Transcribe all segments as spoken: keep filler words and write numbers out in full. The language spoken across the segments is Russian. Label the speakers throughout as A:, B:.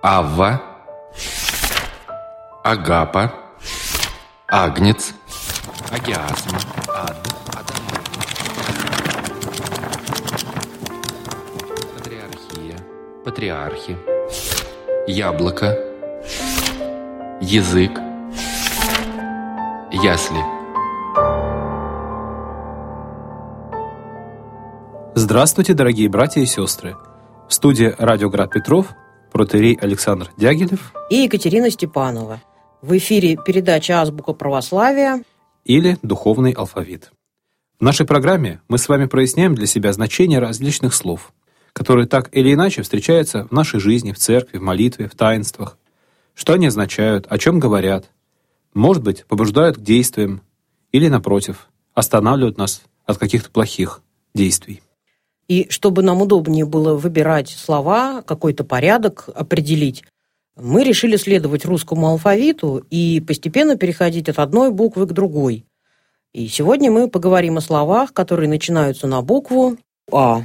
A: Авва, Агапа, Агнец, Агиасма, Ад, Патриархия, Патриархи, Яблоко, Язык, Ясли.
B: Здравствуйте, дорогие братья и сестры! В студии «Радио Град Петров» протоиерей Александр Дягилев
C: и Екатерина Степанова. В эфире передача «Азбука православия»
B: или «Духовный алфавит». В нашей программе мы с вами проясняем для себя значение различных слов, которые так или иначе встречаются в нашей жизни, в церкви, в молитве, в таинствах. Что они означают, о чем говорят, может быть, побуждают к действиям или, напротив, останавливают нас от каких-то плохих действий.
C: И чтобы нам удобнее было выбирать слова, какой-то порядок определить, мы решили следовать русскому алфавиту и постепенно переходить от одной буквы к другой. И сегодня мы поговорим о словах, которые начинаются на букву «А».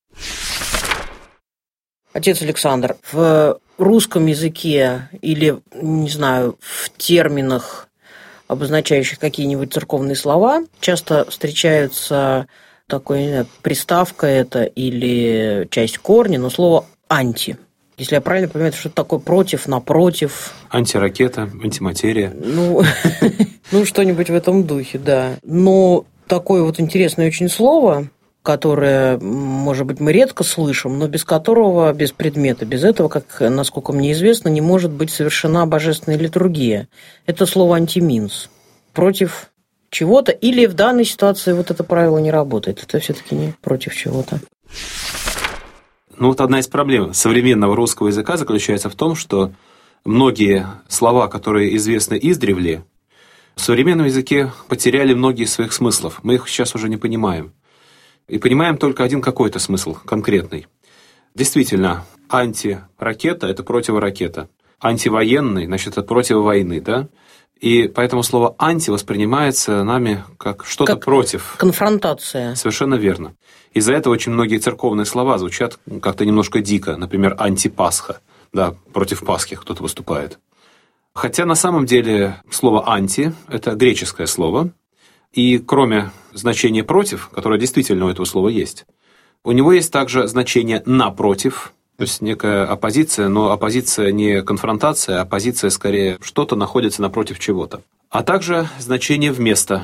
C: Отец Александр, в русском языке или, не знаю, в терминах, обозначающих какие-нибудь церковные слова, часто встречаются такой, не знаю, приставка это или часть корня, но слово «анти». Если я правильно понимаю, что это такое против, напротив.
B: Антиракета, антиматерия.
C: Ну, ну, что-нибудь в этом духе, да. Но такое вот интересное очень слово, которое, может быть, мы редко слышим, но без которого, без предмета, без этого, как, насколько мне известно, не может быть совершена божественная литургия. Это слово «антиминс». Против чего-то, или в данной ситуации вот это правило не работает. Это все-таки не против чего-то.
B: Ну вот одна из проблем современного русского языка заключается в том, что многие слова, которые известны издревле, в современном языке потеряли многие из своих смыслов. Мы их сейчас уже не понимаем. И понимаем только один какой-то смысл конкретный. Действительно, антиракета – это противоракета. Антивоенный, значит, это против войны, да? И поэтому слово «анти» воспринимается нами как что-то как против.
C: Конфронтация.
B: Совершенно верно. Из-за этого очень многие церковные слова звучат как-то немножко дико. Например, «антипасха». Да, против Пасхи кто-то выступает. Хотя на самом деле слово «анти» – это греческое слово. И кроме значения «против», которое действительно у этого слова есть, у него есть также значение «напротив». То есть некая оппозиция, но оппозиция не конфронтация, а оппозиция скорее что-то находится напротив чего-то. А также значение «вместо».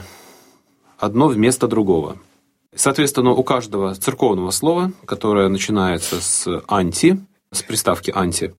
B: Одно вместо другого. Соответственно, у каждого церковного слова, которое начинается с «анти», с приставки «анти»,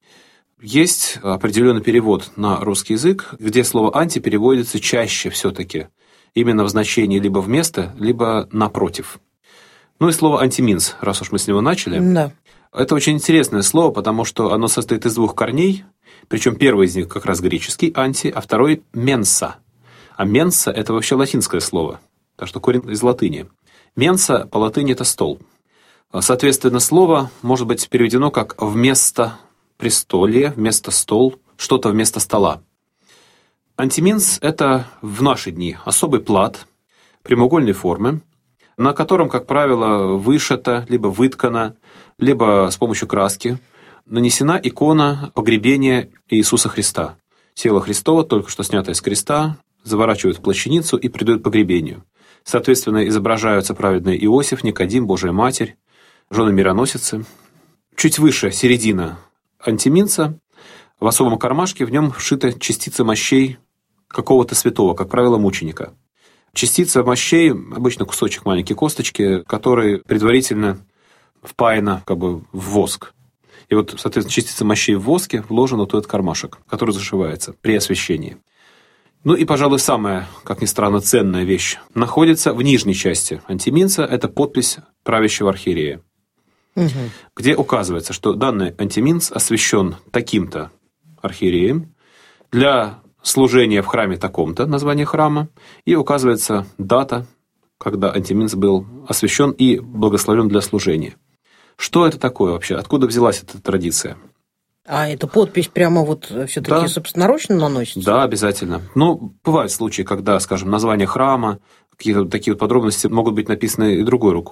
B: есть определенный перевод на русский язык, где слово «анти» переводится чаще все-таки именно в значении либо «вместо», либо «напротив». Ну и слово «антиминс», раз уж мы с него начали.
C: Да.
B: Это очень интересное слово, потому что оно состоит из двух корней, причем первый из них как раз греческий «анти», а второй «менса». А «менса» – это вообще латинское слово, так что корень из латыни. «Менса» по латыни – это стол. Соответственно, слово может быть переведено как «вместо престолье», «вместо стол», что-то вместо стола. Антиминс – это в наши дни особый плат прямоугольной формы, на котором, как правило, вышито, либо выткано, либо с помощью краски нанесена икона погребения Иисуса Христа. Тело Христово, только что снятое с креста, заворачивают в плащаницу и придают к погребению. Соответственно, изображаются праведный Иосиф, Никодим, Божия Матерь, жены мироносицы. Чуть выше середина антиминца, в особом кармашке в нем вшита частица мощей какого-то святого, как правило, мученика. Частица мощей, обычно кусочек маленькой косточки, который предварительно впаяна как бы в воск. И вот, соответственно, частица мощей в воске вложена в этот кармашек, который зашивается при освящении. Ну и, пожалуй, самая, как ни странно, ценная вещь находится в нижней части антиминца. Это подпись правящего архиерея, угу. где указывается, что данный антиминц освящен таким-то архиереем для служение в храме таком-то, название храма, и указывается дата, когда антиминц был освящен и благословен для служения. Что это такое вообще? Откуда взялась эта традиция?
C: А эта подпись прямо вот все-таки да. собственноручно наносится?
B: Да, обязательно. Ну, бывают случаи, когда, скажем, название храма, какие-то такие вот подробности могут быть написаны и другой рукой.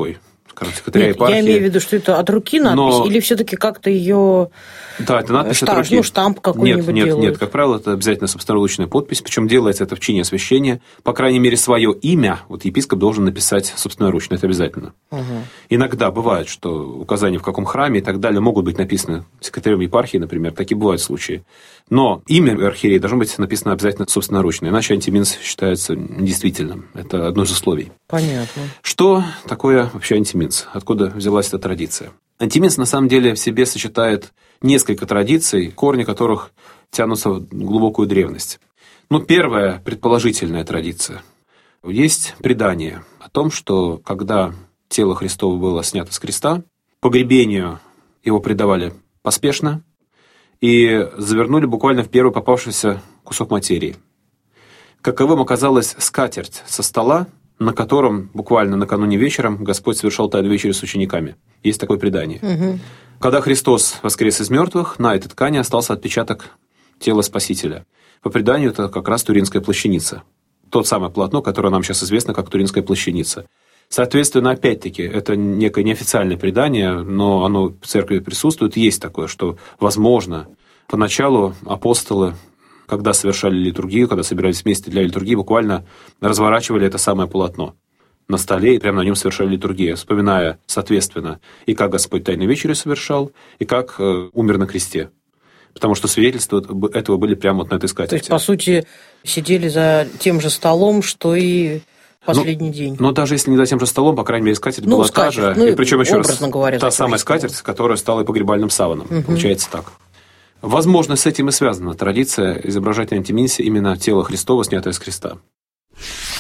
B: скажем, секретаря
C: Нет,
B: епархии.
C: Я имею в виду, что это от руки надпись,
B: Но...
C: или все-таки как-то ее...
B: Да, это надпись
C: штамп,
B: от руки.
C: Ну, штамп какой-нибудь
B: Нет, нет,
C: делают.
B: нет, как правило, это обязательно собственноручная подпись, причем делается это в чине освящения. По крайней мере, свое имя вот епископ должен написать собственноручно, это обязательно.
C: Угу.
B: Иногда бывает, что указания в каком храме и так далее могут быть написаны секретарем епархии, например, такие бывают случаи. Но имя архиерея должно быть написано обязательно собственноручно, иначе антиминс считается недействительным. Это одно из условий.
C: Понятно.
B: Что такое вообще антиминс? Откуда взялась эта традиция? Антиминс на самом деле в себе сочетает несколько традиций, корни которых тянутся в глубокую древность. Ну, первая предположительная традиция. Есть предание о том, что когда тело Христово было снято с креста, погребению его предавали поспешно и завернули буквально в первый попавшийся кусок материи. Каковым оказалась скатерть со стола, на котором буквально накануне вечером Господь совершал Тайную вечерю с учениками. Есть такое предание. Угу. Когда Христос воскрес из мертвых, на этой ткани остался отпечаток тела Спасителя. По преданию, это как раз Туринская плащаница. То самое полотно, которое нам сейчас известно как Туринская плащаница. Соответственно, опять-таки, это некое неофициальное предание, но оно в церкви присутствует. Есть такое, что, возможно, поначалу апостолы, когда совершали литургию, когда собирались вместе для литургии, буквально разворачивали это самое полотно на столе и прямо на нем совершали литургию, вспоминая, соответственно, и как Господь Тайную вечерю совершал, и как э, умер на кресте. Потому что свидетельства этого были прямо вот на этой скатерти.
C: То есть, по сути, сидели за тем же столом, что и последний
B: ну,
C: день.
B: Но даже если не за тем же столом, по крайней мере, скатерть ну, была скатерть, та же.
C: Ну,
B: и причем еще раз,
C: говоря,
B: та самая скатерть, которая стала и погребальным саваном. Угу. Получается так. Возможно, с этим и связана традиция изображать на антиминсе именно тело Христова, снятое с креста.